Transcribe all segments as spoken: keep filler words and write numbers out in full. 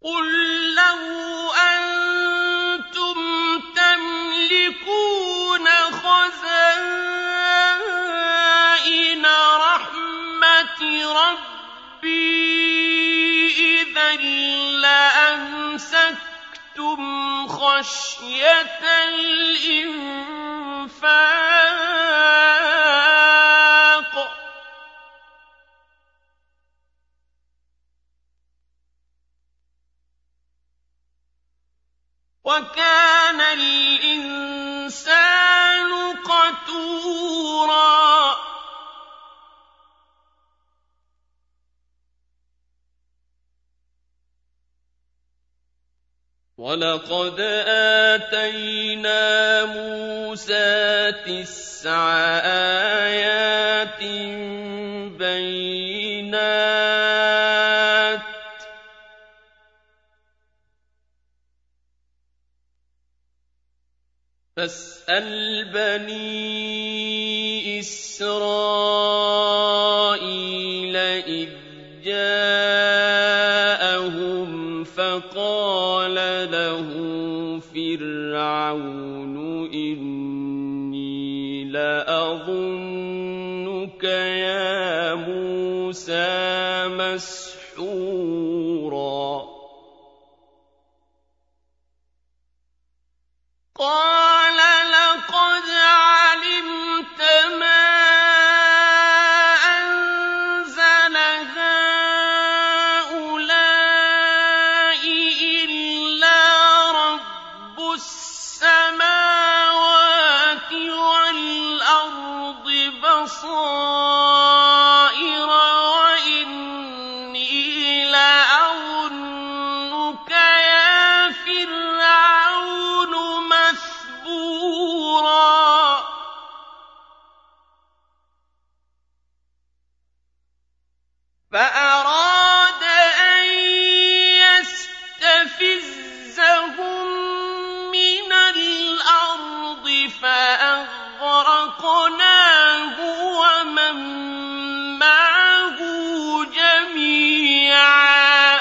قُل لَّوْ أَنتُمْ تَمْلِكُونَ خَزَائِنَ رَحْمَةِ رَبِّي إِذًا لَّأَمْسَكْتُمْ خَشْيَةَ الْإِنفَاقِ ۚ وَكَانَ الْإِنسَانُ قَتُورًا وَلَقَدْ آتَيْنَا مُوسَىٰ تِسْعَ آيَاتٍ بَيِّنَاتٍ ۖ فَاسْأَلْ بَنِي إِسْرَائِيلَ إِذْ جَاءَهُمْ فَقَالَ لَهُ فِرْعَوْنُ إِنِّي لَأَظُنُّكَ يَا مُوسَىٰ مَسْحُورًا قَالَ لَقَدْ عَلِمْتَ مَا أَنزَلَ هَٰؤُلَاءِ إِلَّا رَبُّ السَّمَاوَاتِ وَالْأَرْضِ بَصَائِرَ وَإِنِّي لَأَظُنُّكَ يَا فِرْعَوْنُ مَثْبُورًا فَأَرَادَ أَن يَسْتَفِزَّهُم مِّنَ الْأَرْضِ فَأَغْرَقْنَاهُ وَمَن مَّعَهُ جَمِيعًا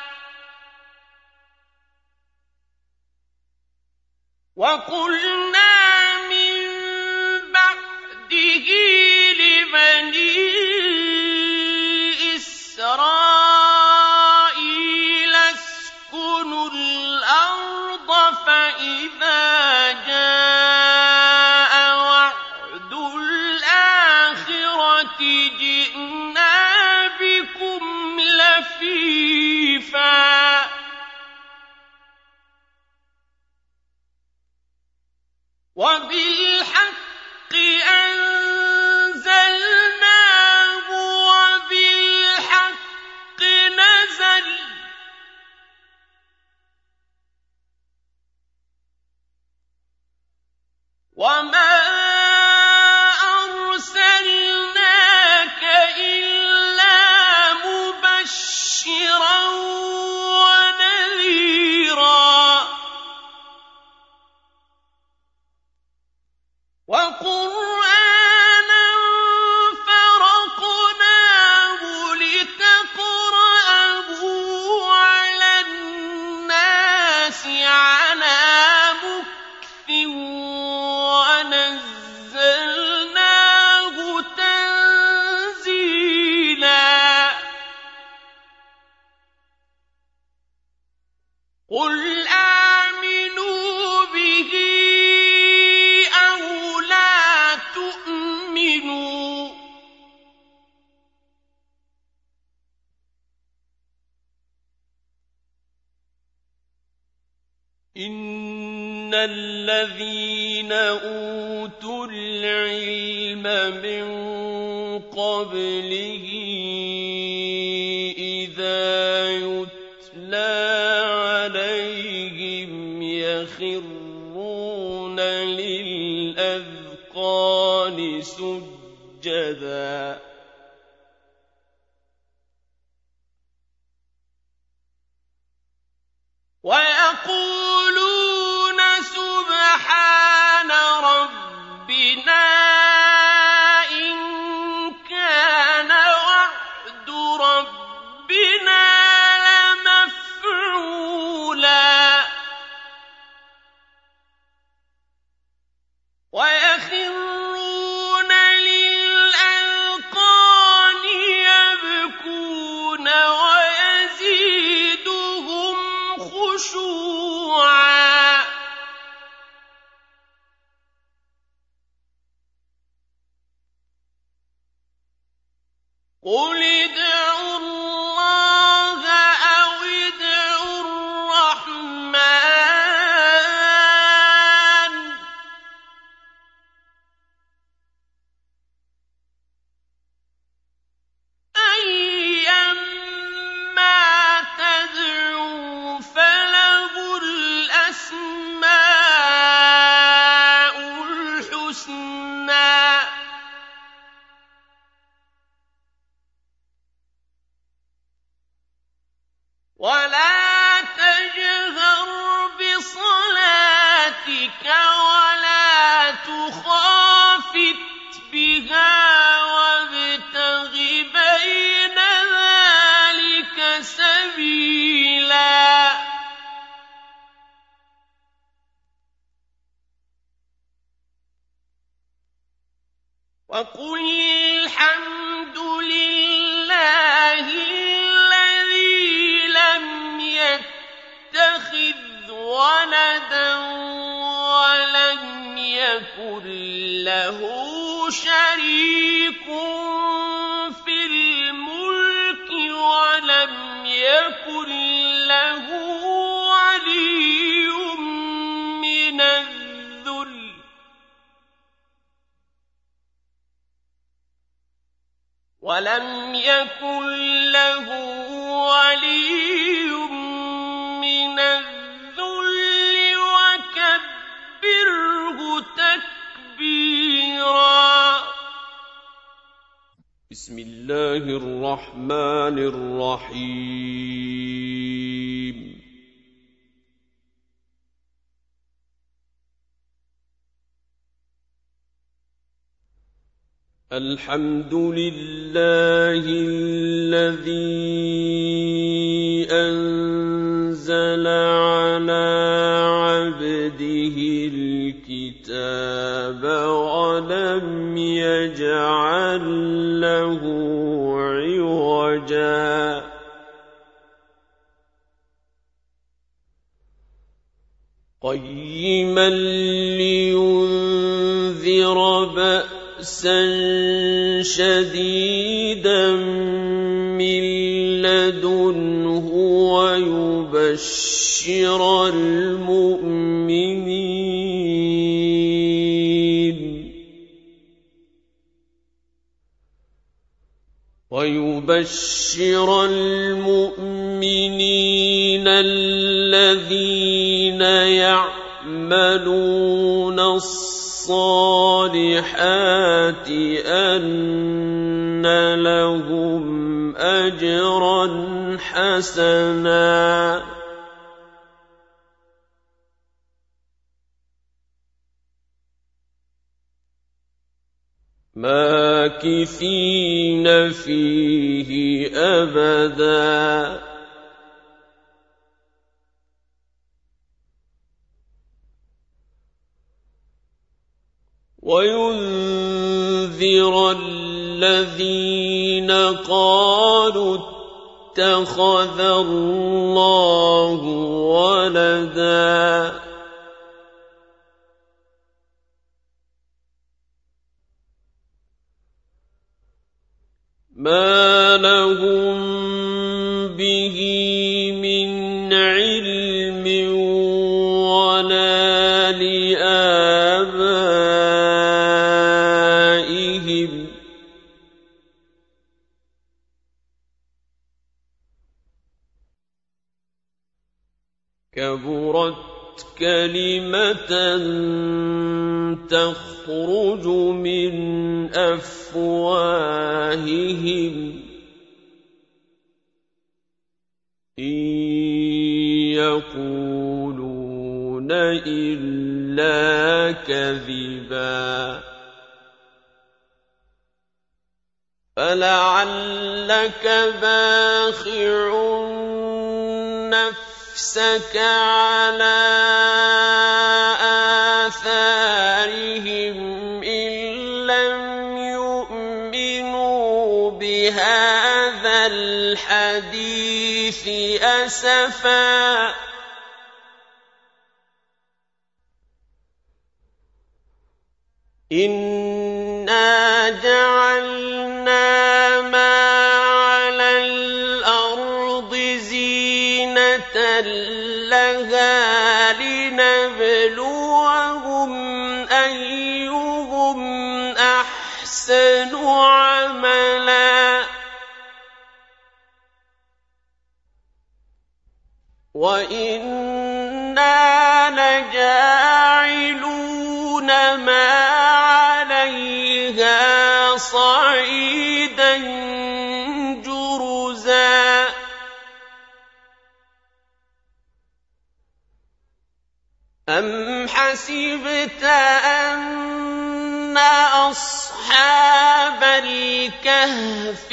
وَقُلْنَا مِن بَعْدِهِ لِبَنِي إِسْرَائِيلَ اسْكُنُوا الْأَرْضَ فَإِذَا جَاءَ وَعْدُ الْآخِرَةِ جِئْنَا بِكُمْ لَفِيفًا وَبِالْحَقِّ أَنزَلْنَاهُ وَبِالْحَقِّ نَزَلَ ۗ وَمَا أَرْسَلْنَاكَ إِلَّا مُبَشِّرًا وَنَذِيرًا وَقُرْآنًا فَرَقْنَاهُ لِتَقْرَأَهُ عَلَى النَّاسِ عَلَىٰ مُكْثٍ وَنَزَّلْنَاهُ تَنزِيلًا قُلْ آمِنُوا بِهِ أَوْ لَا تُؤْمِنُوا ۚ إِنَّ الَّذِينَ أُوتُوا الْعِلْمَ مِن قَبْلِهِ إِذَا يُتْلَىٰ عَلَيْهِمْ يَخِرُّونَ لِلْأَذْقَانِ سُجَّدًا وَيَقُولُونَ سُبْحَانَ رَبِّنَا إِن كَانَ وَعْدُ رَبِّنَا لَمَفْعُولًا فقل الحمد لله الذي لم يتخذ ولدا ولم يكن له شريك في الملك ولم يكن له ولي من الذل ولم يكن له ولي من الذل وكبره تكبيرا. بسم الله الرحمن الرحيم. الحمد لله الذي أنزل على عبده الكتاب ولم يجعل له عوجا قيما لينذر بأسا شديدا من لدنه ويبشر المؤمنين ويبشر المؤمنين الذين يعملون الصالحات أن لهم أجرا حسنا ماكثين فيه أبدا وينذر الذين قالوا اتخذ الله ولدا ما لهم به من علم ولا لآبائهم كبرت كلمة تخرج من أفواههم إن يقولون إلا كذبا فلعلك باخع نفسك على آثارهم إن لم يؤمنوا بهذا الحديث أسفا إنا جعلنا ما على الأرض زينة لها لنبلوهم أيهم أحسن عملا وإنا لجاعلون ما عليها صعيدا جرزا أم حسبت أن أصحاب الكهف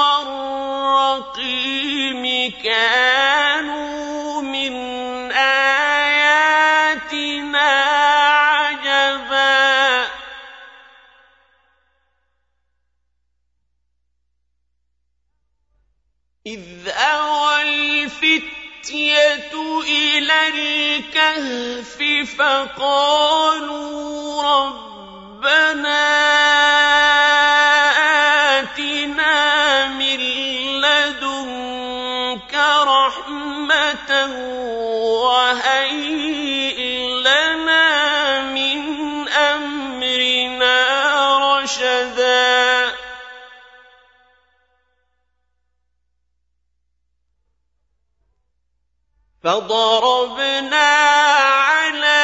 والرقيم كانوا من آياتنا عجبا إذ أوى الفتية إلى الكهف فقالوا ربنا آتنا من لدنك رحمة وهيئ لنا من أمرنا رشدا فضربنا على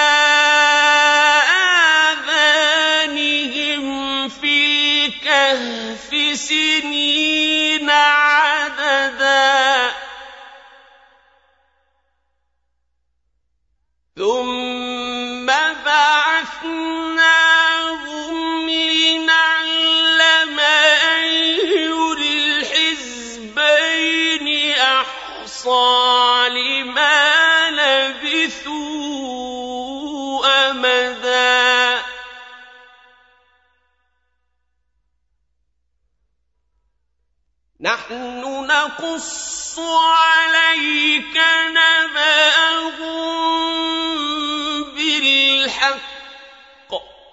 آذانهم في الكهف سنين عددا ثم بعثناهم لنعلم أي الحزبين أحصى لما لبثوا أمدا نحن نقص عليك نبأهم بالحق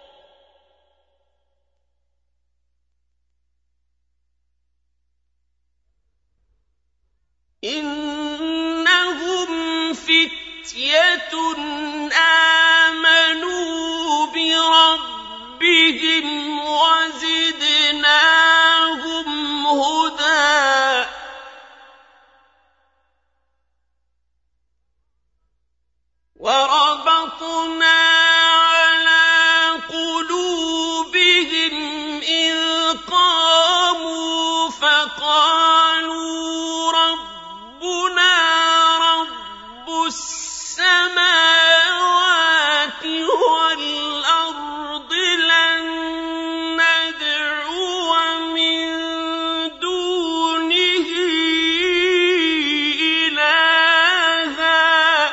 إنهم فتية آمنوا بربهم وزدناهم هدى وربطنا على قلوبهم إذ قاموا فقالوا ربنا رب السماوات والأرض لن ندعو من دونه إلها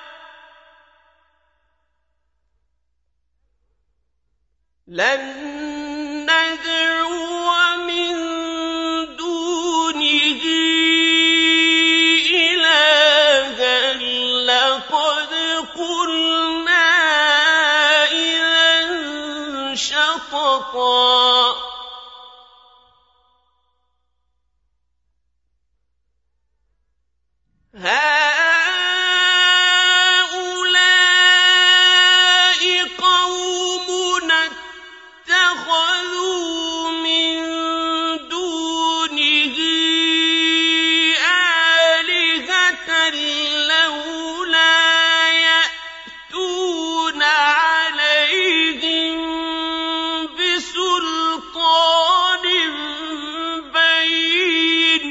لن ندعو من دونه إلها لقد قلنا إذا شططا هؤلاء قومنا اتخذوا من دونه آلهة لولا يأتون عليهم بسلطان بين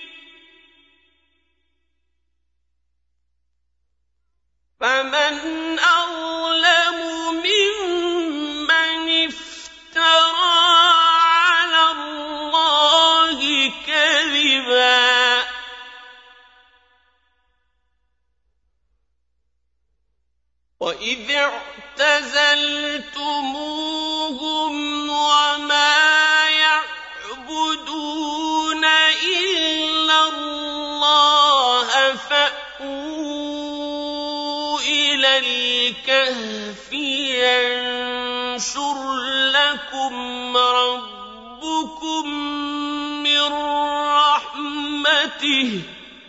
فمن أظلم ممن افترى على الله كذبا وإذ اعتزلتموهم وما يعبدون إلا الله فأووا إلى الكهف ينشر لكم ربكم من رحمته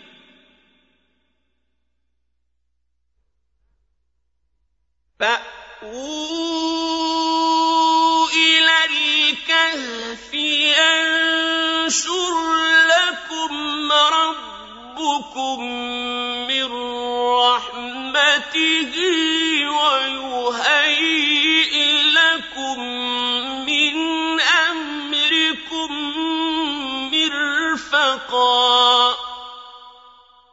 فأووا إلى الكهف ينشر لكم ربكم من رحمته ويهيئ لكم من أمركم مرفقا